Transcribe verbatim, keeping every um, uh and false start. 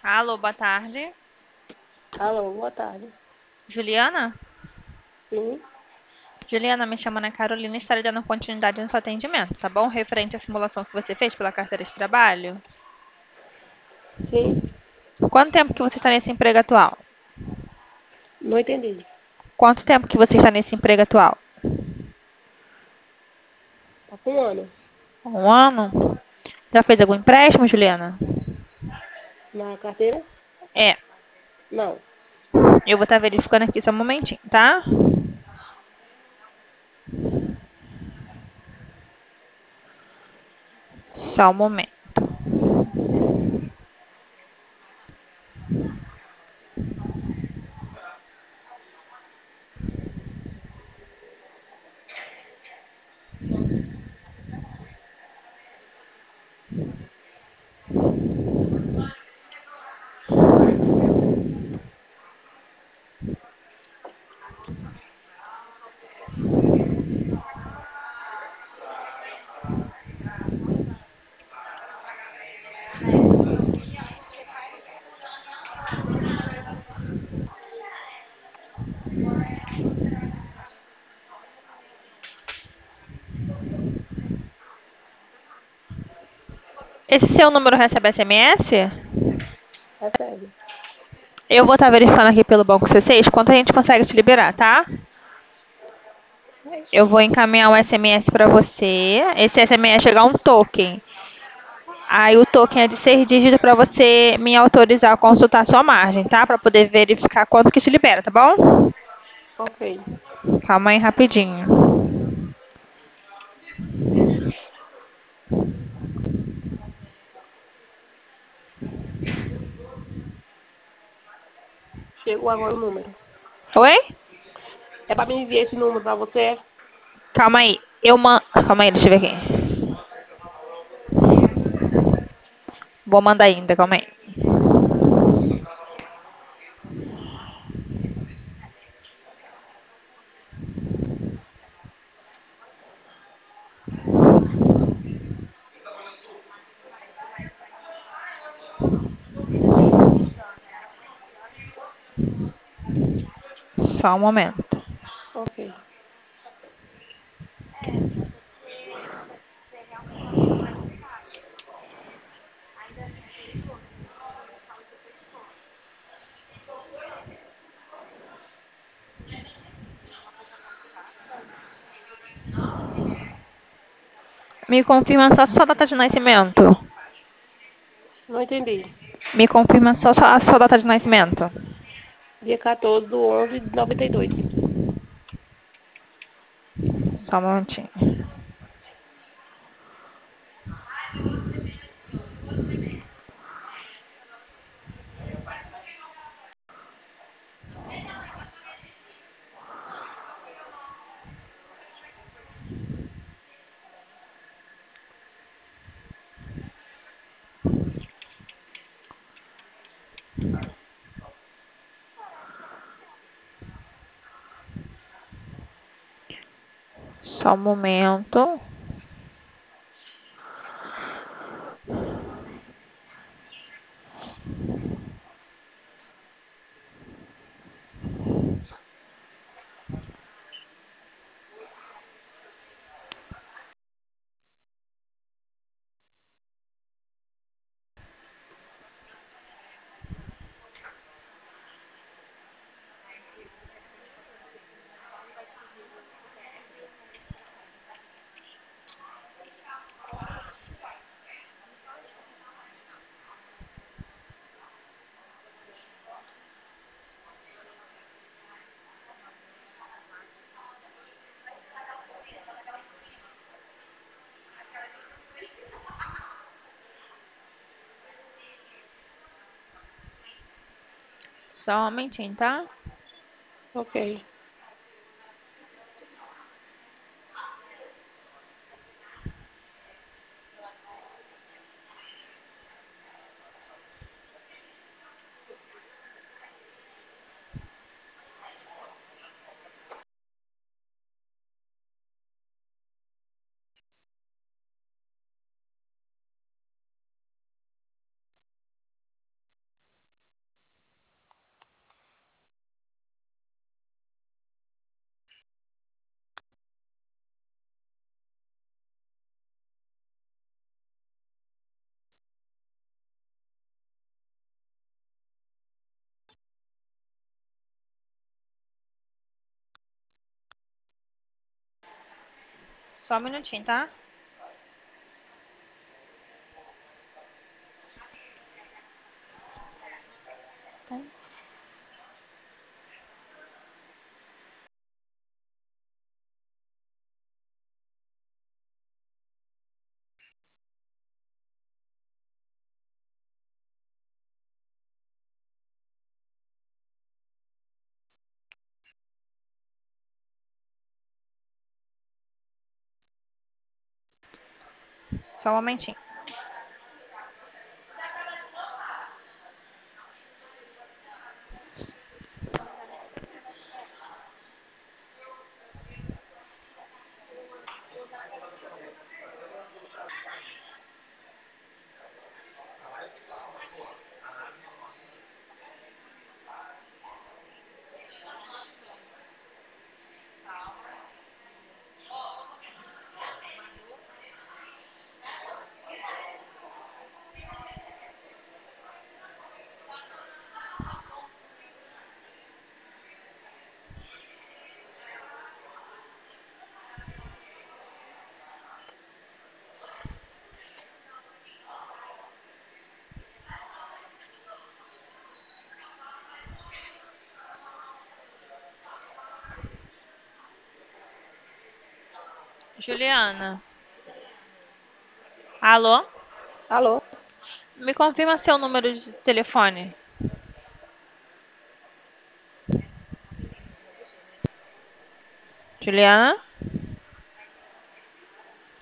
Alô, boa tarde. Alô, boa tarde. Juliana? Sim, Juliana, me chama Ana Carolina e estarei dando continuidade no seu atendimento, tá bom? Referente à simulação que você fez pela carteira de trabalho. sim, Quanto tempo que você está nesse emprego atual? não entendi. Quanto tempo que você está nesse emprego atual? Tá com um ano Um ano? Já fez algum empréstimo, Juliana? na carteira? É. Não. Eu vou estar verificando aqui só um momentinho, tá? Só um momento. Esse seu número recebe S M S? Recebe. Eu vou estar verificando aqui pelo Banco C seis quanto a gente consegue te liberar, tá? Eu vou encaminhar um S M S para você. Esse S M S chegar um token. Aí o token é de seis dígitos para você me autorizar a consultar a sua margem, tá? Para poder verificar quanto que te libera, tá bom? Ok. Calma aí rapidinho. Chegou agora o número. Oi? É pra me enviar esse número pra você? Calma aí. Eu man... Calma aí, deixa eu ver aqui. Vou mandar ainda, calma aí. Só um momento. Ok. Me confirma só a sua data de nascimento. Não entendi. Me confirma só a sua data de nascimento. Dia quatorze do onze de noventa e dois. Só um momentinho. Só um momento. Só um momentinho, tá? Ok. Só um minutinho, tá? Só um momentinho. Juliana. Alô? Alô? Me confirma seu número de telefone. Juliana?